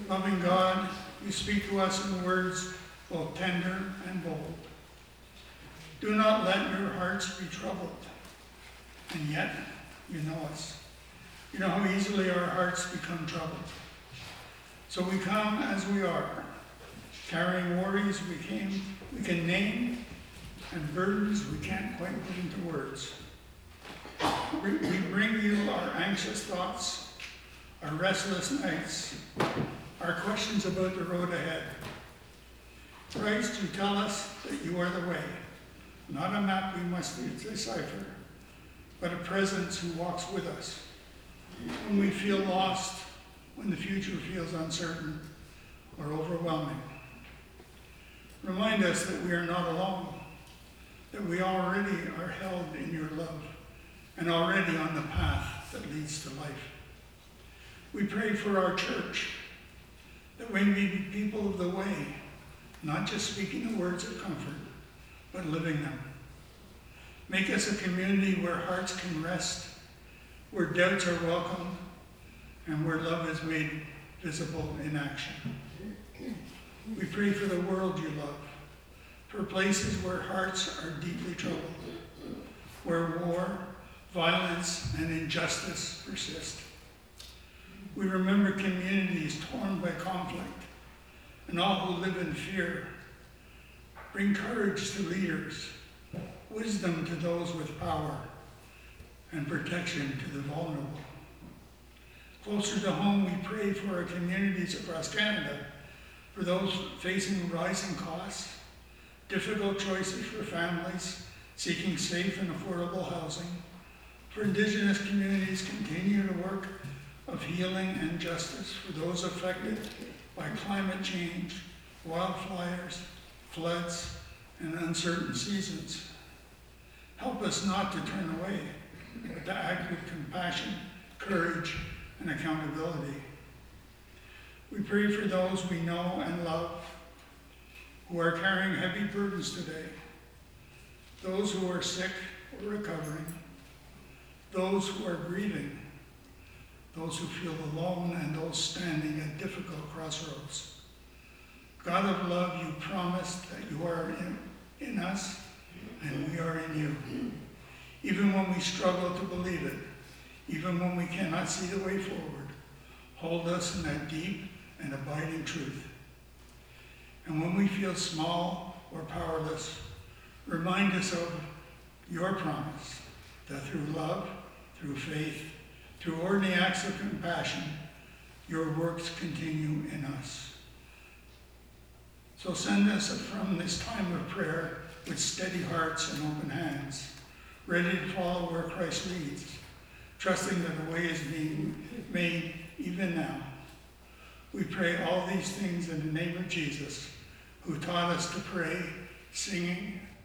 Loving God, you speak to us in words both tender and bold. Do not let your hearts be troubled. And yet, you know us. You know how easily our hearts become troubled. So we come as we are, carrying worries we can name and burdens we can't quite put into words. We bring you our anxious thoughts, our restless nights, our questions about the road ahead. Christ, you tell us that you are the way, not a map we must decipher, but a presence who walks with us. When we feel lost, when the future feels uncertain or overwhelming. Remind us that we are not alone, that we already are held in your love and already on the path that leads to life. We pray for our church, that we may be people of the way, not just speaking the words of comfort, but living them. Make us a community where hearts can rest, where doubts are welcomed, and where love is made visible in action. We pray for the world you love, for places where hearts are deeply troubled, where war, violence, and injustice persist. We remember communities torn by conflict and all who live in fear. Bring courage to leaders, wisdom to those with power, and protection to the vulnerable. Closer to home, we pray for our communities across Canada, for those facing rising costs, difficult choices for families seeking safe and affordable housing, for Indigenous communities continue to work of healing and justice for those affected by climate change, wildfires, floods, and uncertain seasons. Help us not to turn away, but to act with compassion, courage, and accountability. We pray for those we know and love who are carrying heavy burdens today, those who are sick or recovering, those who are grieving, those who feel alone, and those standing at difficult crossroads. God of love, you promised that you are in us and we are in you. Even when we struggle to believe it, even when we cannot see the way forward, hold us in that deep and abiding truth. And when we feel small or powerless, remind us of your promise that through love, through faith, through ordinary acts of compassion, your works continue in us. So send us from this time of prayer with steady hearts and open hands, ready to follow where Christ leads, trusting that the way is being made even now. We pray all these things in the name of Jesus, who taught us to pray, singing